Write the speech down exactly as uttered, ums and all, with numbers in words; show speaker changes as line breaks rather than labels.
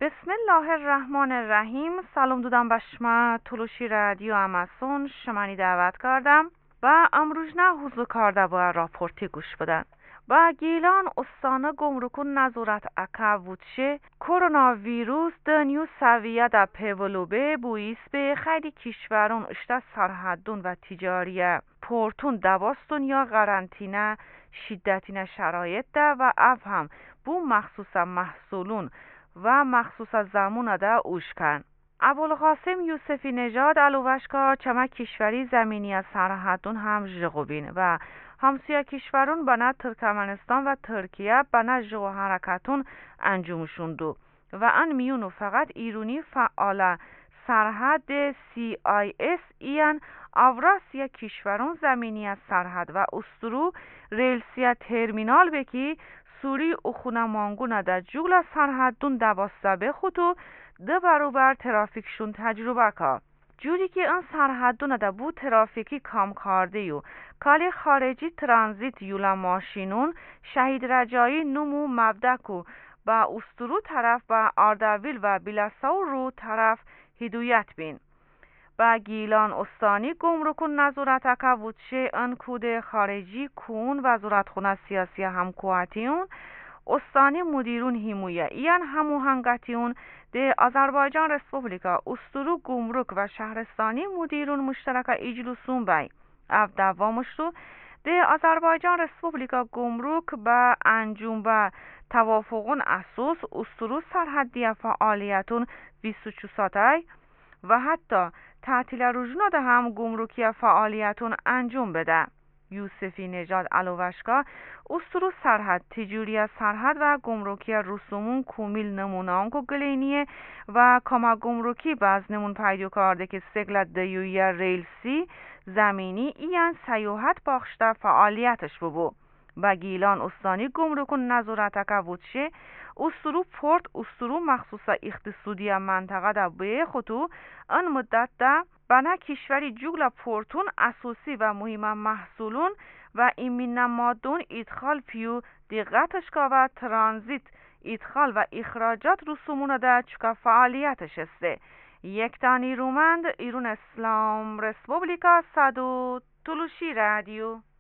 بسم الله الرحمن الرحیم. سلام دودم بشما تلوشی رادیو اماسون شمانی دعوت کردم و امروزنا حضور کرده و راپورتی گوش بدن. و گیلان استانه گمرکون نظارت اکا بودشه کرونا ویروس دنیو سویه دا پیولوبه بویس به خیلی کشورون اشتا سرحدون و تجاریه پورتون دواستون یا قرنطینه شدتین شرایط ده و اف هم بو مخصوصا محصولون و مخصوصا زمون ده اوشکن. ابوالقاسم یوسفی نژاد الوشکا چما کشوری زمینی از سرحدون هم جغوبین و همسایه کشورون بنا ترکمنستان و ترکیه بنا جو حرکتون انجامشون دو و ان میونو فقط ایرونی فعال سرحد سی آی اس ایان اوراسیا کشورون زمینی از سرحد و استرو ریلسیا ترمینال بکی سوری اخونا مانگونا دا جولا سرحدون دواسته به خودو ده برابر ترافیکشون تجربه که جوری که اون سرحدون دا بو ترافیکی کام کرده یو کالی خارجی ترانزیت یولا ماشینون شهید رجایی نمو مبدکو با استرو طرف با اردویل و بیلساو رو طرف هدایت بین. با گیلان استانی گمرکون نظارت که بودشه ان کود خارجی کون وزارت خونه سیاسی همکواتیون استانی مدیرون همویه ایان هموهنگتیون ده آذربایجان رسپوبلیکا استرو گمرک و شهرستانی مدیرون مشترک اجلسون بای اف دوامش رو ده آذربایجان رسپوبلیکا گمرک با انجام و توافقون اساس استرو سرحدی فعالیتون بیست و چهار ساعته و حتی تعطیل روزنا ده هم گمرکی فعالیتون انجام بده. یوسفی نژاد الوشکا استرو سرحد تجوری سرحد و گمرکی رسومون کمیل نمونان کو گلینیه و کما گمرکی باز نمون پیدا کرده که سگلت دیویا ریلسی زمینی ایان سیاحت باخشته فعالیتش ببو. با گیلان استانی گمرکون نظارت که بودشه استرو پورت استرو مخصوصا اقتصادی منطقه دا به خطو ان مدت دا بنا کشوری جوگلا پورتون اساسی و مهم محصولون و ایمین نمادون ادخال پیو دقتش که و ترانزیت ادخال و اخراجات رسومون دا چکا فعالیتش استه. یک تانی رومند ایرون اسلام رسپوبلیکا صدو تلوشی رادیو.